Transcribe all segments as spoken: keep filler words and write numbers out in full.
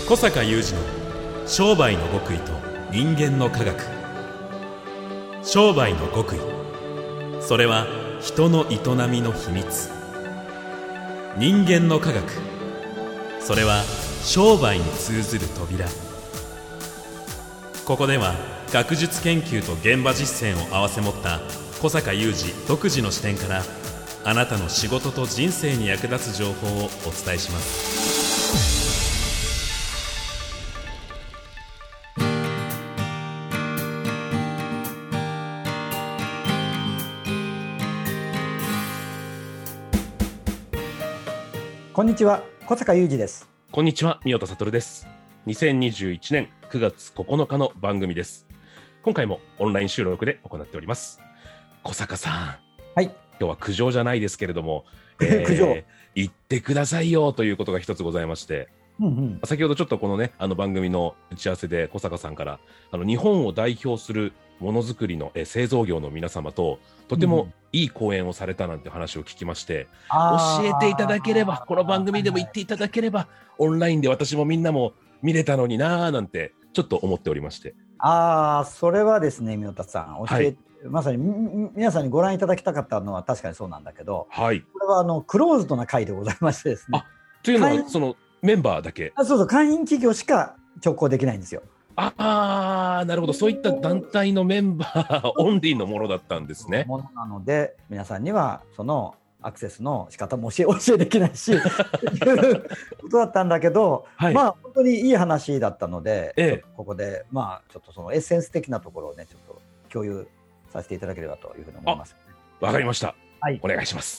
小坂雄二の商売の極意と人間の科学。商売の極意、それは人の営みの秘密。人間の科学、それは商売に通ずる扉。ここでは学術研究と現場実践を併せ持った小坂雄二独自の視点から、あなたの仕事と人生に役立つ情報をお伝えします。 こんにちは、小坂雄二です。 こんにちは、宮田悟です。にせんにじゅういちねんくがつここのかの番組です。今回もオンライン収録で行っております。小坂さん、 はい、 今日は苦情じゃないですけれども、 えー、苦情言ってくださいよということが一つございまして、 うんうん、 先ほどちょっとこのね、あの番組の打ち合わせで小坂さんからあの日本を代表するものづくりのえ製造業の皆様ととてもいい講演をされたなんて話を聞きまして、うん、教えていただければ、この番組でも言っていただければ、はいはい、オンラインで私もみんなも見れたのになーなんてちょっと思っておりまして。 ああ、それはですね、宮田さん、教え、はい、まさに皆さんにご覧いただきたかったのは確かにそうなんだけど、はい、これはあのクローズドな会でございましてですね。 あ、というのはそのメンバーだけ。 あ、そうそう、会員企業しか直行できないんですよ。 ああ、なるほど。そういった団体のメンバーオンリーのものだったんですね。 ものなので、皆さんにはそのアクセスの仕方も教え、教えできないしいうことだったんだけど、はい、まあ本当にいい話だったので、ええ、ここでまあちょっとそのエッセンス的なところをね、ちょっと共有させていただければというふうに思います。 わかりました。 はい、 お願いします。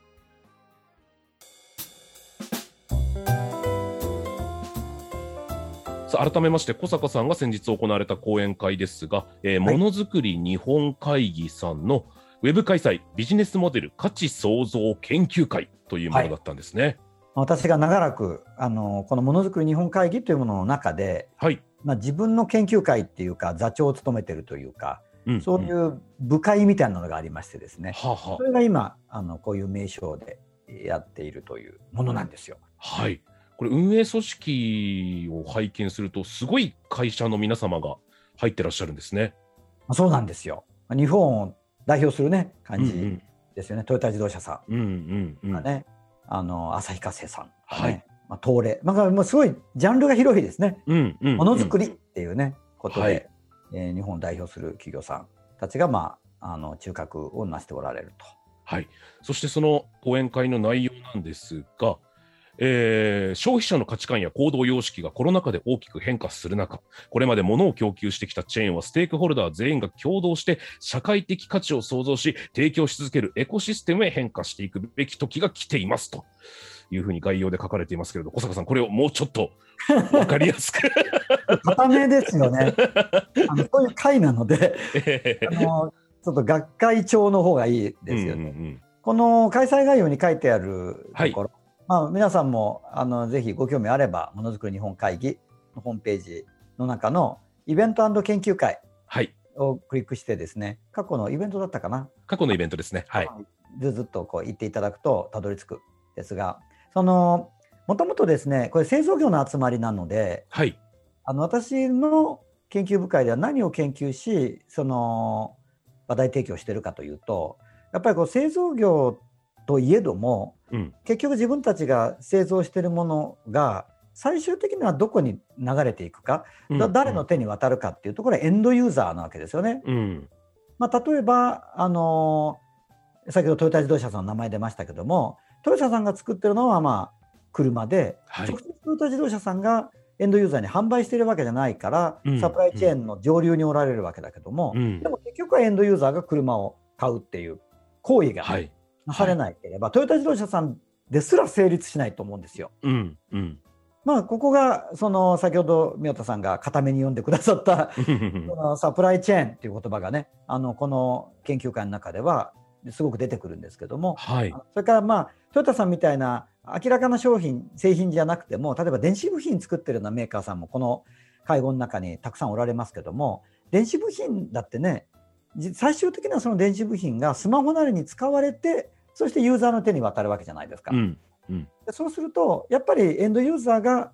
改めまして小坂さんが先日行われた講演会ですが、えーはい、ものづくり日本会議さんのウェブ開催ビジネスモデル価値創造研究会というものだったんですね。はい、 私が長らくあのこのものづくり日本会議というものの中で、はい、まあ、自分の研究会っていうか座長を務めているというか、うんうん、そういう部会みたいなのがありましてですね、はあはあ、それが今あのこういう名称でやっているというものなんですよ。 はい、これ運営組織を拝見するとすごい会社の皆様が入ってらっしゃるんですね。 そうなんですよ。日本を代表するね感じですよね。うんうん、トヨタ自動車さん、うんうんうん、ね、あの旭化成さん、ね、はい、まあ、東レ、まあ、もうすごいジャンルが広いですね。うんうんうん、ものづくりっていうねことで、はい、えー、日本を代表する企業さんたちが、まあ、あの中核を成しておられると。 はい、そしてその講演会の内容なんですが、えー、消費者の価値観や行動様式がコロナ禍で大きく変化する中、これまで物を供給してきたチェーンはステークホルダー全員が共同して社会的価値を創造し提供し続けるエコシステムへ変化していくべき時が来ていますというふうに概要で書かれていますけれど、小坂さん、これをもうちょっと分かりやすく固めですよね。あのそういう会なのであのちょっと学会長の方がいいですよね。うんうんうん、この開催概要に書いてあるところ、はい、まあ、皆さんもあのぜひご興味あればものづくり日本会議のホームページの中のイベント&研究会をクリックしてですね、過去のイベントだったかな、 過去のイベントですね、はい、 ずずっとこう言っていただくとたどり着くですが、そのもともとですねこれ製造業の集まりなので、はい、あの私の研究部会では何を研究しその話題提供しているかというと、やっぱりこう製造業といえども、うん、結局自分たちが製造しているものが最終的にはどこに流れていくか、うん、誰の手に渡るかっていうところはエンドユーザーなわけですよね。うん、まあ、例えばあのー、先ほどトヨタ自動車さんの名前出ましたけども、トヨタさんが作ってるのはまあ車で、はい、直接トヨタ自動車さんがエンドユーザーに販売しているわけじゃないから、うん、サプライチェーンの上流におられるわけだけども、うん、でも結局はエンドユーザーが車を買うっていう行為が、はい、なされないければ、はい、トヨタ自動車さんですら成立しないと思うんですよ。うんうん、まあここがその先ほど宮田さんが固めに読んでくださったこのサプライチェーンっていう言葉がね、あのこの研究会の中ではすごく出てくるんですけども、はい、それからまあトヨタさんみたいな明らかな商品製品じゃなくても、例えば電子部品作ってるようなメーカーさんもこの会合の中にたくさんおられますけども、電子部品だってね、最終的なその電子部品がスマホなりに使われて、そしてユーザーの手に渡るわけじゃないですか。うんうん、そうするとやっぱりエンドユーザーが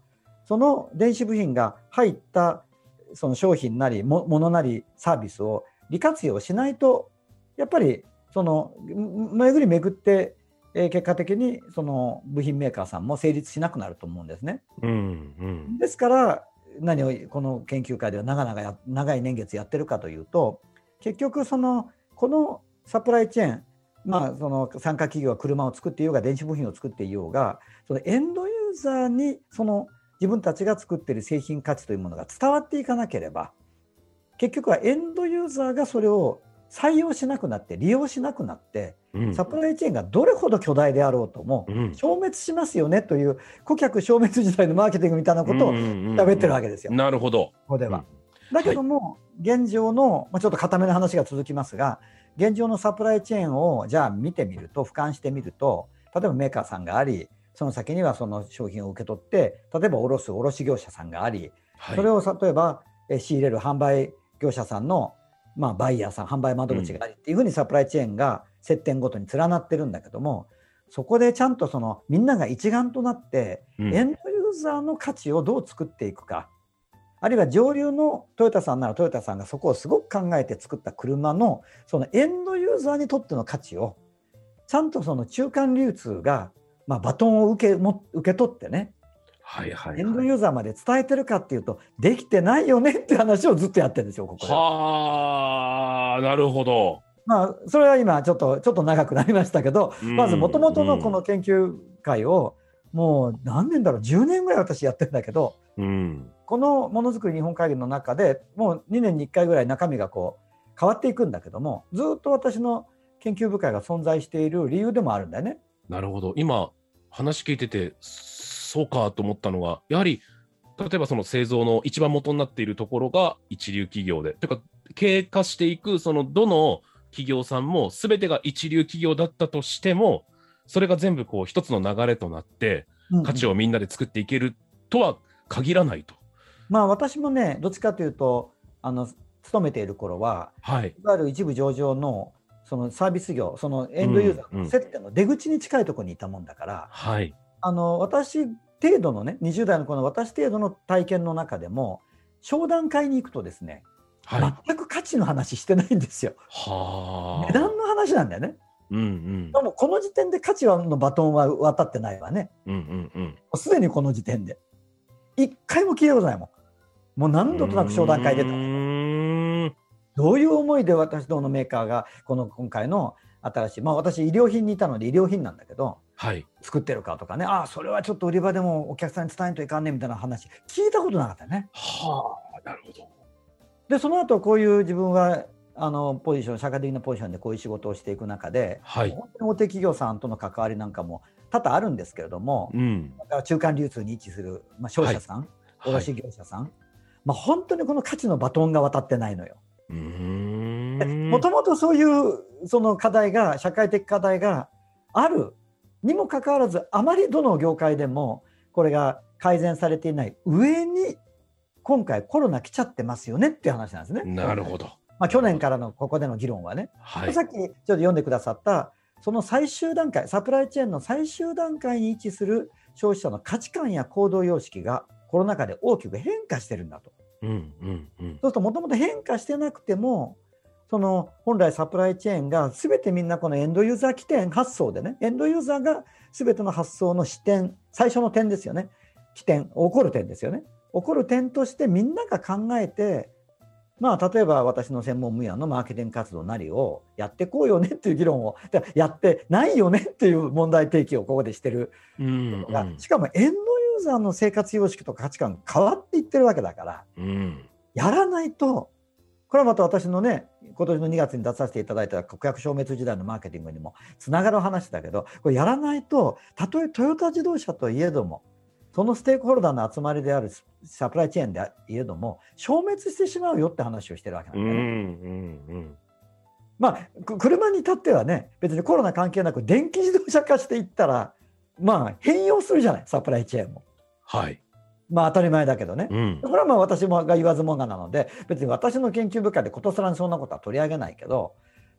その電子部品が入ったその商品なりものなりサービスを利活用しないと、やっぱりその巡り巡って結果的にその部品メーカーさんも成立しなくなると思うんですね。うんうん、ですから何をこの研究会では長々や長い年月やってるかというと、結局そのこのサプライチェーン、まあ、その参加企業は車を作っていようが電子部品を作っていようが、そのエンドユーザーにその自分たちが作っている製品価値というものが伝わっていかなければ、結局はエンドユーザーがそれを採用しなくなって利用しなくなって、うん、サプライチェーンがどれほど巨大であろうとも消滅しますよねという顧客消滅時代のマーケティングみたいなことを喋ってるわけですよ。 なるほど。 ここでは、うん、だけども、はい、現状の、まあ、ちょっと固めの話が続きますが、現状のサプライチェーンをじゃあ見てみると、俯瞰してみると、例えばメーカーさんがあり、その先にはその商品を受け取って例えば卸す卸業者さんがあり、はい、それを例えば仕入れる販売業者さんのまあ、バイヤーさん、販売窓口がありっていうふうにサプライチェーンが接点ごとに連なってるんだけども、そこでちゃんとそのみんなが一丸となって、うん、エンドユーザーの価値をどう作っていくか、あるいは上流のトヨタさんならトヨタさんがそこをすごく考えて作った車のそのエンドユーザーにとっての価値をちゃんとその中間流通が、まあ、バトンを受けも受け取ってね、はいはいはい、エンドユーザーまで伝えてるかっていうとできてないよねって話をずっとやってるんですよ、ここで。 はあ、なるほど。 まあそれは今ちょっとちょっと長くなりましたけど、まずもともとのこの研究会をもう何年だろう、じゅうねんぐらい私やってるんだけど、うん、このものづくり日本会議の中でもうにねんにいっかいぐらい中身がこう変わっていくんだけども、ずっと私の研究部会が存在している理由でもあるんだよね。 なるほど。今話聞いててそうかと思ったのは、やはり例えばその製造の一番元になっているところが一流企業で、というか経過していくそのどの企業さんも全てが一流企業だったとしても、それが全部こう一つの流れとなって価値をみんなで作っていけるとは限らないと。うんうん、 まあ私もね、どっちかというとあの勤めている頃は、はい、いわゆる一部上場のそのサービス業、そのエンドユーザーの接点の出口に近いところにいたもんだから、うんうん、あの私程度のね、にじゅう代のこの私程度の体験の中でも商談会に行くとですね、はい、全く価値の話してないんですよ。は値段の話なんだよね。うんうん、でもこの時点で価値のバトンは渡ってないわね。うんうんうん、もうすでにこの時点で一回も聞いたことないもん。もう何度となく商談会出た。どういう思いで私どものメーカーがこの今回の新しい、まあ私医療品にいたので医療品なんだけど、はい、作ってるかとかね、ああそれはちょっと売り場でもお客さんに伝えんといかんねみたいな話聞いたことなかったね。 はあ、なるほど。 でその後こういう自分はあのポジション、社会的なポジションでこういう仕事をしていく中で、はい、本当に大手企業さんとの関わりなんかも多々あるんですけれども、うん、だから中間流通に位置する、まあ、商社さん、はい、卸業者さん、はい、まあ、本当にこの価値のバトンが渡ってないのよ。もともとそういうその課題が、社会的課題があるにもかかわらず、あまりどの業界でもこれが改善されていない上に、今回コロナ来ちゃってますよねっていう話なんですね。 なるほど。 まあ、去年からのここでの議論はね、はい、さっきちょっと読んでくださったその最終段階、サプライチェーンの最終段階に位置する消費者の価値観や行動様式がコロナ禍で大きく変化してるんだと。うんうんうん、そうするともともと変化してなくても、その本来サプライチェーンが全てみんなこのエンドユーザー起点発想でね、エンドユーザーが全ての発想の視点、最初の点ですよね、起点、起こる点ですよね、起こる点としてみんなが考えて、まあ例えば私の専門分野のマーケティング活動なりをやってこうよねっていう議論をやってないよねっていう問題提起をここでしてる、うんうん、しかもエンドユーザーの生活様式とか価値観が変わっていってるわけだから、うん、やらないと、これはまた私のね、今年のにがつに出させていただいた顧客消滅時代のマーケティングにもつながる話だけど、これやらないと、たとえトヨタ自動車といえども、そのステークホルダーの集まりであるサプライチェーンでいえども消滅してしまうよって話をしてるわけなんだよね。うんうんうん、まあ車に至ってはね、別にコロナ関係なく電気自動車化していったら、まあ変容するじゃない、サプライチェーンも。はい。まあ当たり前だけどね、うん、これはまあ私もが言わずもがなので、別に私の研究部会でことさらにそんなことは取り上げないけど、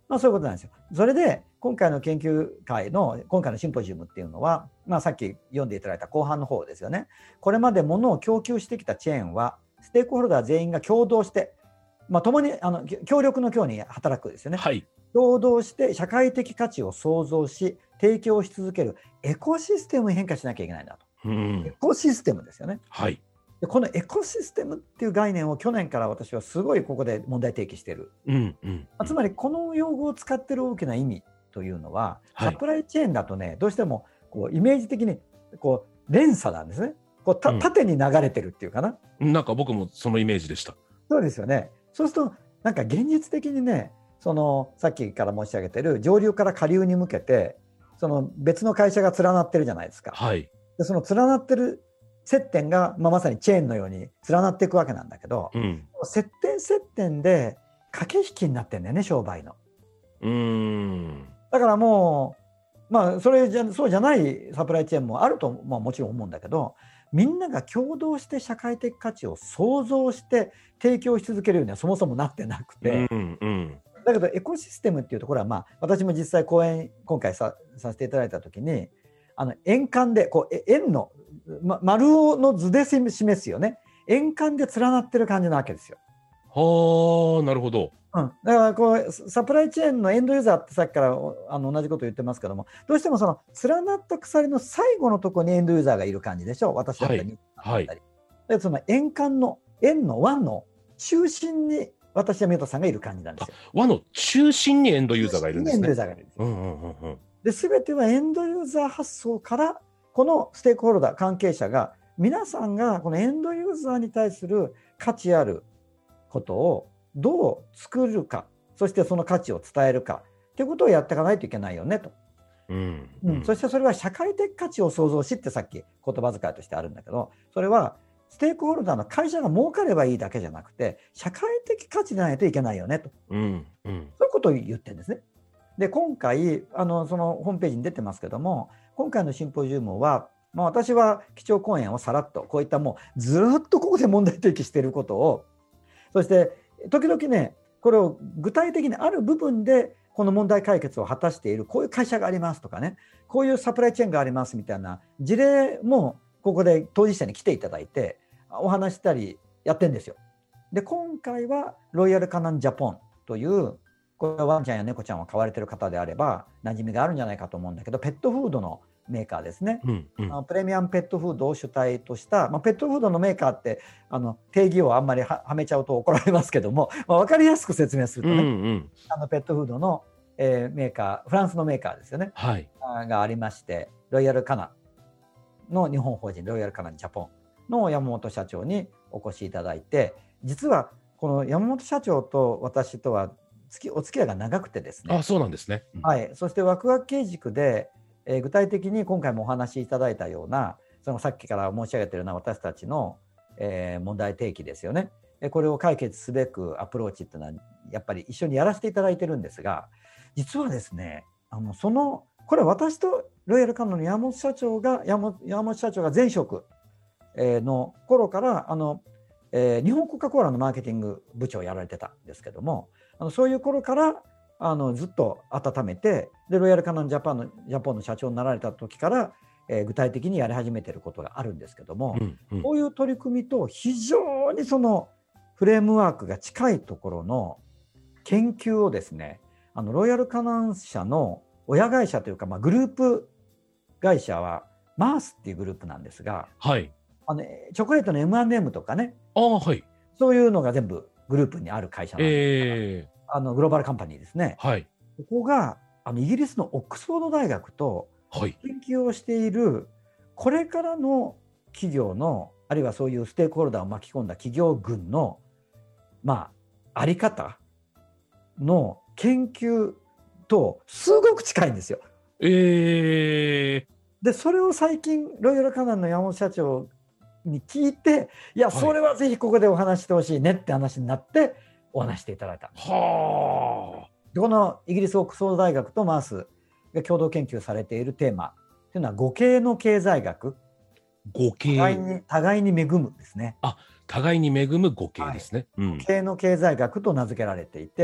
まあ、そういうことなんですよ。それで今回の研究会の今回のシンポジウムっていうのは、まあ、さっき読んでいただいた後半の方ですよね。これまで物を供給してきたチェーンはステークホルダー全員が共同して、まあ、共にあの協力の協に働くですよね、 はい、 共同して社会的価値を創造し提供し続けるエコシステムに変化しなきゃいけないんだと、 うん、 エコシステムですよね。 はい、 でこのエコシステムっていう概念を去年から私はすごいここで問題提起している、 うんうん、 つまりこの用語を使っている大きな意味というのは、はい、サプライチェーンだとねどうしてもこうイメージ的にこう連鎖なんですね。こうた縦に流れてるっていうかな、 うん、なんか僕もそのイメージでした。 そうですよね。そうするとなんか現実的にね、そのさっきから申し上げてる上流から下流に向けてその別の会社が連なってるじゃないですか、 はい、 でその連なってる接点が、まあ、まさにチェーンのように連なっていくわけなんだけど、うん、接点接点で駆け引きになってんだよね、商売の。 うーんだからもうまあそれじゃそうじゃないサプライチェーンもあると、まあ、もちろん思うんだけど、みんなが共同して社会的価値を創造して提供し続けるようにはそもそもなってなくて、うんうん、だけどエコシステムっていうところは、まあ、私も実際講演今回 さ, させていただいた時にあの円環でこう円の、ま、丸の図で示すよね、円環で連なってる感じなわけですよ。 はあ、なるほど。 うん、だからこうサプライチェーンのエンドユーザーってさっきからあの同じこと言ってますけども、どうしてもその連なった鎖の最後のところにエンドユーザーがいる感じでしょ、私だったり、はいはい、でその円環の円の輪の中心に私は宮田さんがいる感じなんですよ。 輪の中心にエンドユーザーがいるんですね。エンドユーザーがいるんですよ。 うんうんうんうん、で全てはエンドユーザー発想からこのステークホルダー関係者が皆さんがこのエンドユーザーに対する価値あることをどう作るか、そしてその価値を伝えるかということをやっていかないといけないよねと、うんうん、そしてそれは社会的価値を創造しってさっき言葉遣いとしてあるんだけど、それはステークホルダーの会社が儲かればいいだけじゃなくて社会的価値でないといけないよねと、うんうん、そういうことを言ってるんですね。で今回あのそのホームページに出てますけども、今回のシンポジウムは、まあ、私は基調講演をさらっとこういったもうずっとここで問題提起していることを、そして時々ねこれを具体的にある部分でこの問題解決を果たしているこういう会社がありますとかね、こういうサプライチェーンがありますみたいな事例もここで当事者に来ていただいてお話したりやってるんですよ。で今回はロイヤルカナンジャポンというこれはワンちゃんや猫ちゃんを飼われている方であれば馴染みがあるんじゃないかと思うんだけど、ペットフードのメーカーですね、うんうん、あのプレミアムペットフードを主体とした、まあ、ペットフードのメーカーってあの定義をあんまり は, はめちゃうと怒られますけども、まあ、分かりやすく説明するとね、うんうん、あのペットフードの、えー、メーカーフランスのメーカーですよね、はい、がありまして、ロイヤルカナの日本法人ロイヤルカナジャポンの山本社長にお越しいただいて、実はこの山本社長と私とはお付き合いが長くてですね。 あ、そうなんですね、 うん、はい、そしてワクワク経軸でえー、具体的に今回もお話しいただいたようなそのさっきから申し上げているような私たちの、えー、問題提起ですよね。これを解決すべくアプローチっていうのはやっぱり一緒にやらせていただいてるんですが、実はですねあのそのこれは私とロイヤルカナの山本社長が山本、山本社長が前職の頃からあの、えー、日本コカ・コーラのマーケティング部長をやられてたんですけども、あのそういう頃からあのずっと温めて、でロイヤルカナンジャパンのジャポンの社長になられた時から、えー、具体的にやり始めていることがあるんですけども、うんうん、こういう取り組みと非常にそのフレームワークが近いところの研究をですね、あのロイヤルカナン社の親会社というか、まあ、グループ会社はマースっていうグループなんですが、はい、あのチョコレートの エムアンドエム とかね、あ、はい、そういうのが全部グループにある会社なんですが、えーあのグローバルカンパニーですね、はい、ここがあのイギリスのオックスフォード大学と研究をしている、これからの企業のあるいはそういうステークホルダーを巻き込んだ企業群のまああり方の研究とすごく近いんですよ。えー、でそれを最近ロイヤルカナンの山本社長に聞いて、いやそれはぜひここでお話してほしいねって話になってお話していただいた。はあ。でこのイギリスオックスフォード大学とマースが共同研究されているテーマというのは互恵の経済学。互恵。互いに互いに恵むですね。 あ、互いに恵む互恵ですね。 はい、うん、互恵の経済学と名付けられていて、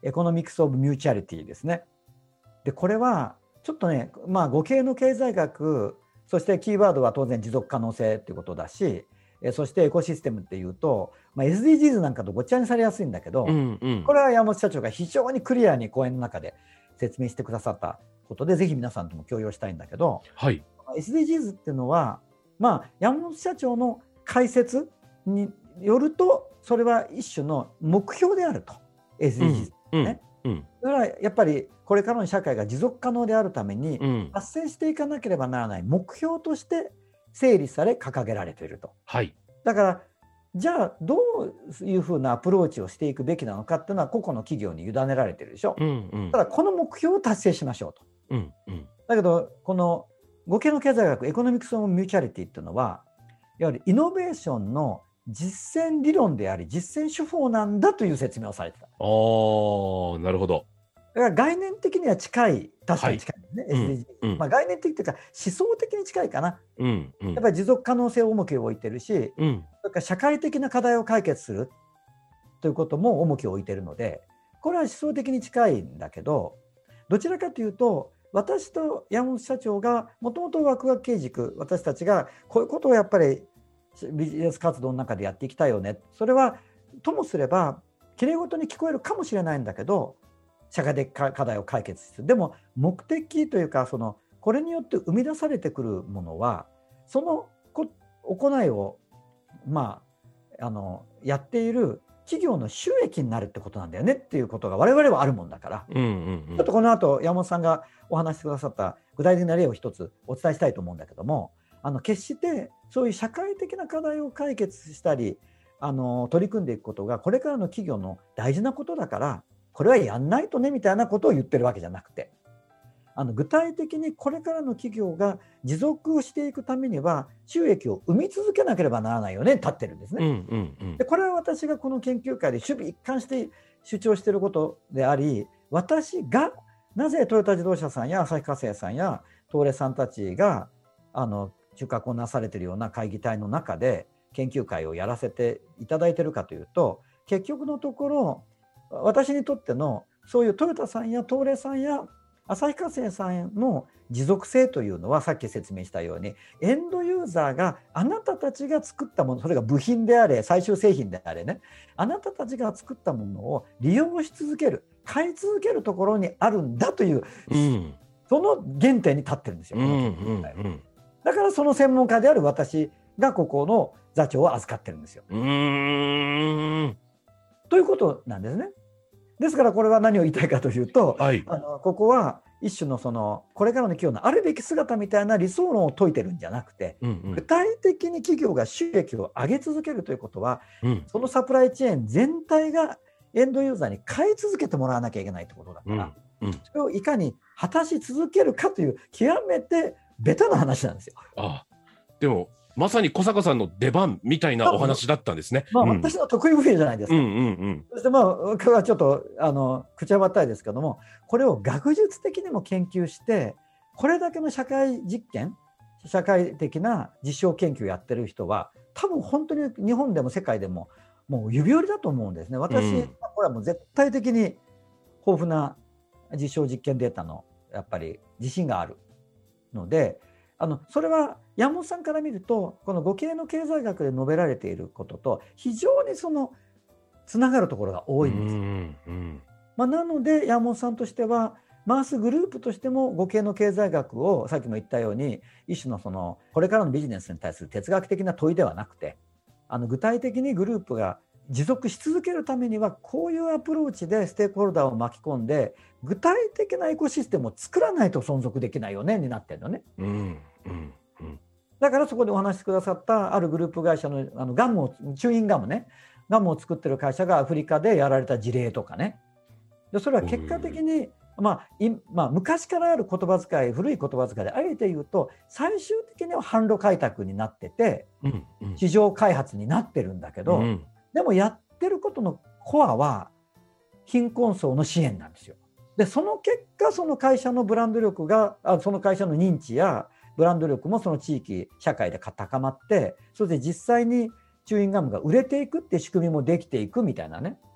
エコノミクス・オブ・ミューチャリティですね。でこれはちょっとね、まあ、語系の経済学、そしてキーワードは当然持続可能性っていうことだし、そしてエコシステムっていうと、まあ、エスディージーズ なんかとごっちゃにされやすいんだけど、うんうん、これは山本社長が非常にクリアに講演の中で説明してくださったことで、ぜひ皆さんとも共有したいんだけど、はい、エスディージーズ っていうのは、まあ、山本社長の解説によるとそれは一種の目標であると。 エスディージーズ ね、うんうん、だからやっぱりこれからの社会が持続可能であるために達成していかなければならない目標として整理され掲げられていると、はい、だからじゃあどういうふうなアプローチをしていくべきなのかっていうのは個々の企業に委ねられているでしょ、うんうん、ただこの目標を達成しましょうと、うんうん、だけどこの語系の経済学エコノミクス・オブ・ミューチャリティっていうのはやはりイノベーションの実践理論であり実践手法なんだという説明をされてた。あー、なるほど。 だから概念的には近い、確かに近いですね、はい、エスディージーズ、うんまあ、概念的というか思想的に近いかな、うんうん、やっぱり持続可能性を重きを置いてるし、うん、それから社会的な課題を解決するということも重きを置いているので、これは思想的に近いんだけど、どちらかというと私と山本社長がもともとワクワク経軸、私たちがこういうことをやっぱりビジネス活動の中でやっていきたいよね、それはともすればきれいごとに聞こえるかもしれないんだけど社会的課題を解決する。でも目的というかそのこれによって生み出されてくるものはその行いを、まあ、あのやっている企業の収益になるってことなんだよねっていうことが我々はあるもんだから、うんうんうん、ちょっとこの後山本さんがお話してくださった具体的な例を一つお伝えしたいと思うんだけども、あの決してそういう社会的な課題を解決したりあの取り組んでいくことがこれからの企業の大事なことだからこれはやんないとねみたいなことを言ってるわけじゃなくて、あの具体的にこれからの企業が持続していくためには収益を生み続けなければならないよね立ってるんですね、うんうんうん、でこれは私がこの研究会で守備一貫して主張していることであり、私がなぜトヨタ自動車さんや旭化成さんや東レさんたちがあの中核をなされているような会議体の中で研究会をやらせていただいているかというと、結局のところ私にとってのそういうトヨタさんや東レさんや旭化成さんの持続性というのはさっき説明したようにエンドユーザーがあなたたちが作ったもの、それが部品であれ最終製品であれね、あなたたちが作ったものを利用し続ける買い続けるところにあるんだという、うん、その原点に立ってるんですよ、この研究会は、うんうんうん、だからその専門家である私がここの座長を預かってるんですよ。うーんということなんですね。ですからこれは何を言いたいかというと、はい、あのここは一種のそのこれからの企業のあるべき姿みたいな理想論を説いてるんじゃなくて、うんうん、具体的に企業が収益を上げ続けるということは、うん、そのサプライチェーン全体がエンドユーザーに買い続けてもらわなきゃいけないということだから、うんうん、それをいかに果たし続けるかという極めてベタな話なんですよ。 ああ、でもまさに小坂さんの出番みたいなお話だったんですね。 まあ、うん、私の得意分野じゃないですか。うんうんうん、そしてまあ僕はちょっとあの口はばったいですけども、これを学術的にも研究してこれだけの社会実験社会的な実証研究をやってる人は多分本当に日本でも世界でももう指折りだと思うんですね。私、うん、これはもう絶対的に豊富な実証実験データのやっぱり自信があるので、あのそれは山本さんから見るとこの語系の経済学で述べられていることと非常にそのつながるところが多いんです、うんうんまあ、なので山本さんとしてはマースグループとしても語系の経済学をさっきも言ったように一種のそのこれからのビジネスに対する哲学的な問いではなくて、あの具体的にグループが持続し続けるためにはこういうアプローチでステークホルダーを巻き込んで具体的なエコシステムを作らないと存続できないよねになってるのね、うんうんうん、だからそこでお話しくださったあるグループ会社 の, あのガムをチューインガムねガムを作ってる会社がアフリカでやられた事例とかね、でそれは結果的に、まあいまあ、昔からある言葉遣い古い言葉遣いであえて言うと最終的には販路開拓になってて、うんうん、市場開発になってるんだけど、うん、でもやってることのコアは貧困層の支援なんですよ。でその結果その会社のブランド力があその会社の認知やブランド力もその地域社会で高まって、それで実際にチューインガムが売れていくって仕組みもできていくみたいなね、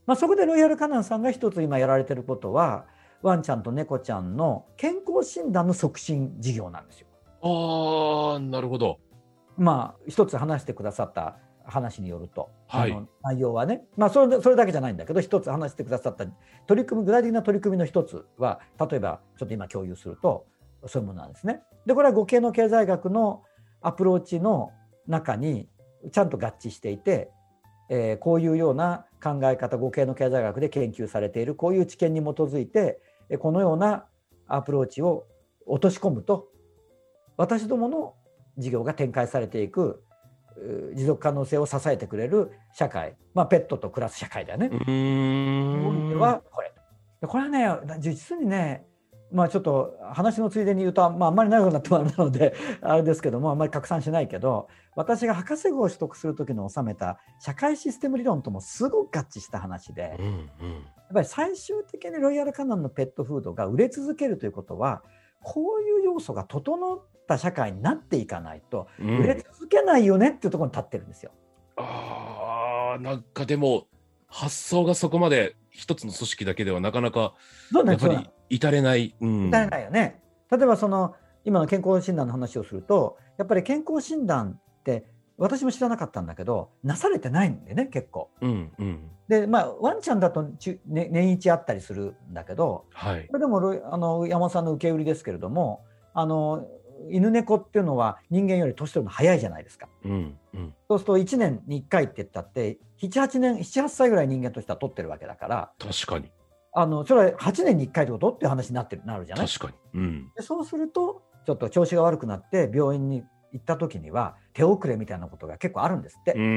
まあ、そこでロイヤルカナンさんが一つ今やられてることは、ワンちゃんと猫ちゃんの健康診断の促進事業なんですよ。 ああ、なるほど。 まあ一つ話してくださった話によると、 はい、 あの内容はね、まあそれ、それだけじゃないんだけど、一つ話してくださった取り組み、具体的な取り組みの一つは、例えばちょっと今共有するとそういうものなんですね。でこれは語系の経済学のアプローチの中にちゃんと合致していて、えー、こういうような考え方、語系の経済学で研究されているこういう知見に基づいて、このようなアプローチを落とし込むと、私どもの事業が展開されていく持続可能性を支えてくれる社会、まあ、ペットと暮らす社会だよね。 うーんはこれこれはね、実にね、まあ、ちょっと話のついでに言うと、まあ、あんまり長くなってもあれなのであれですけども、あんまり拡散しないけど、私が博士号を取得する時の収めた社会システム理論ともすごく合致した話で、 うんうん、やっぱり最終的にロイヤルカナンのペットフードが売れ続けるということは、こういう要素が整った社会になっていかないと売れ続けないよねっていうところに立ってるんですよ。 うん、あー、なんかでも発想がそこまで一つの組織だけではなかなかやっぱり至れない、うん、 至れないよね。例えばその今の健康診断の話をすると、やっぱり健康診断って私も知らなかったんだけど、なされてないんでね、結構。 うんうん、 でまあワンちゃんだと、ね、年一あったりするんだけど、 はい、 これでもあの山本さんの受け売りですけれども、あの犬猫っていうのは人間より年取るの早いじゃないですか。 うんうん、 そうするといちねんにいっかいって言ったってなな、はちねん、なな、はっさいぐらい人間としては取ってるわけだから、 確かにあのそれははちねんにいっかいってことっていう話になってるなるじゃない。 確かに、うん、 でそうするとちょっと調子が悪くなって病院に行った時には手遅れみたいなことが結構あるんですって。 うんうん、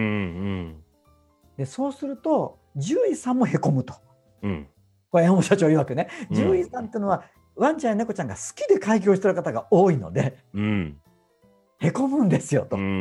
でそうすると獣医さんもへこむと、 うん、 これ山本社長曰くね、獣医さんっていうのはワンちゃんや猫ちゃんが好きで開業してる方が多いので、うん、へこむんですよと、うんうん、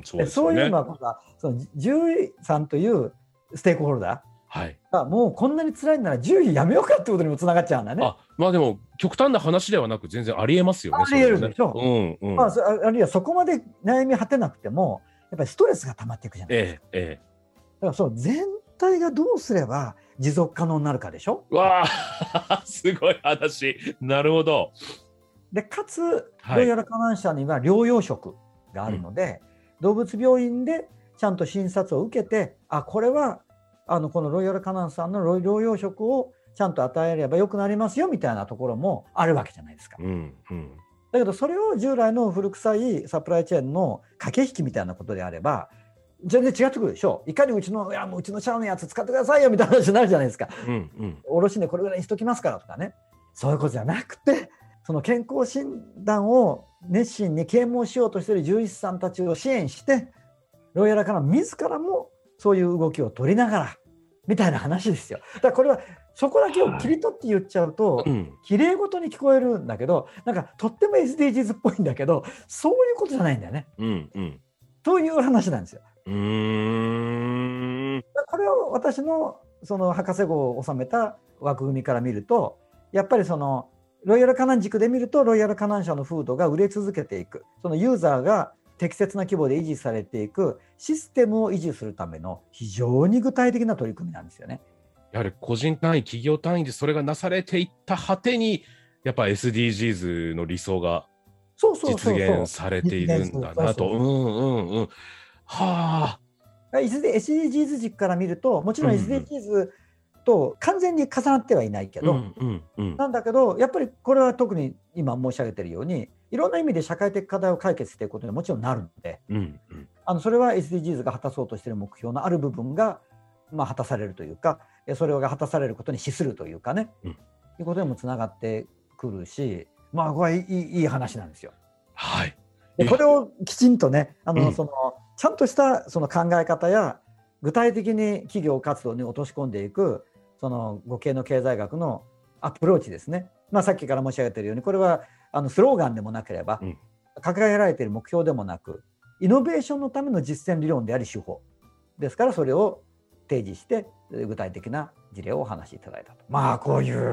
そうですよね。そういうのはその獣医さんというステークホルダー、はい、もうこんなに辛いなら獣医やめようかってことにもつながっちゃうんだね。 あ、まあでも極端な話ではなく全然ありえますよね。 ありえるでしょ、 ね、うんうん、 まあ、あるいはそこまで悩み果てなくてもやっぱりストレスが溜まっていくじゃないですか。ええええ、だからそう全体がどうすれば持続可能になるかでしょ。 わあすごい話。なるほど。 でかつロイヤルカナン社には療養食があるので、うん、動物病院でちゃんと診察を受けて、あこれはあのこのロイヤルカナンさんの療養食をちゃんと与えれば良くなりますよみたいなところもあるわけじゃないですか。うんうん、だけどそれを従来の古臭いサプライチェーンの駆け引きみたいなことであれば全然違ってくるでしょ。いかにうちのいやもううちの社のやつ使ってくださいよみたいな話になるじゃないですか。うんうん、卸値これぐらいにしときますからとかね、そういうことじゃなくて、その健康診断を熱心に啓蒙しようとしている獣医師さんたちを支援して、ロイヤルカナン自らもそういう動きを取りながらみたいな話ですよ。だからこれはそこだけを切り取って言っちゃうと、はい、うん、綺麗事に聞こえるんだけど、なんかとっても エスディージーズ っぽいんだけど、そういうことじゃないんだよね。うんうん、という話なんですよ。うーん、これを私のその博士号を収めた枠組みから見ると、やっぱりそのロイヤルカナン軸で見るとロイヤルカナン社のフードが売れ続けていく、そのユーザーが適切な規模で維持されていくシステムを維持するための非常に具体的な取り組みなんですよね。 やはり個人単位企業単位でそれがなされていった果てにやっぱ エスディージーズ の理想が実現されているんだなと。うんうんうん。はあ。エスディージーズ 軸から見るともちろん エスディージーズ と完全に重なってはいないけど、うんうんうん、なんだけどやっぱりこれは特に今申し上げているようにいろんな意味で社会的課題を解決していくことにもちろんなるので、うんうん、あのそれは エスディージーズ が果たそうとしている目標のある部分が、まあ、果たされるというか、それが果たされることに資するというかね、うん、いうことにもつながってくるし、まあこれはいい、いい話なんですよ。 はい。 でこれをきちんとね、あの、うん、そのちゃんとしたその考え方や具体的に企業活動に落とし込んでいくその語系の経済学のアプローチですね。まあ、さっきから申し上げているようにこれはあのスローガンでもなければ、うん、掲げられている目標でもなくイノベーションのための実践理論であり手法ですから、それを提示して具体的な事例をお話しいただいたと。まあこういう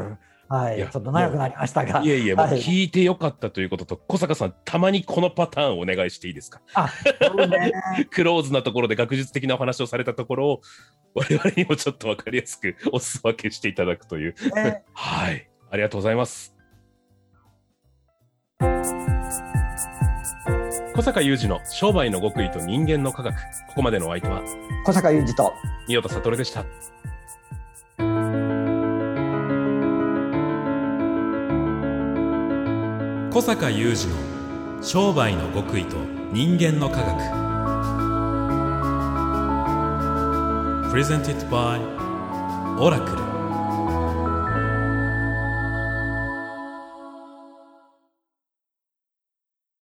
はい、いちょっと長くなりましたが。 いえいえ、はい、もう聞いてよかったということと、小坂さん、たまにこのパターンお願いしていいですか。 あ、そうね。 クローズなところで学術的なお話をされたところを、我々にもちょっと分かりやすくお裾分けしていただくという。えー、はい、ありがとうございます。小坂雄二の商売の極意と人間の科学。ここまでのお相手は小坂雄二と三代田悟でした。 小坂雄二の商売の極意と人間の科学。プレゼンティッドバイオラクル。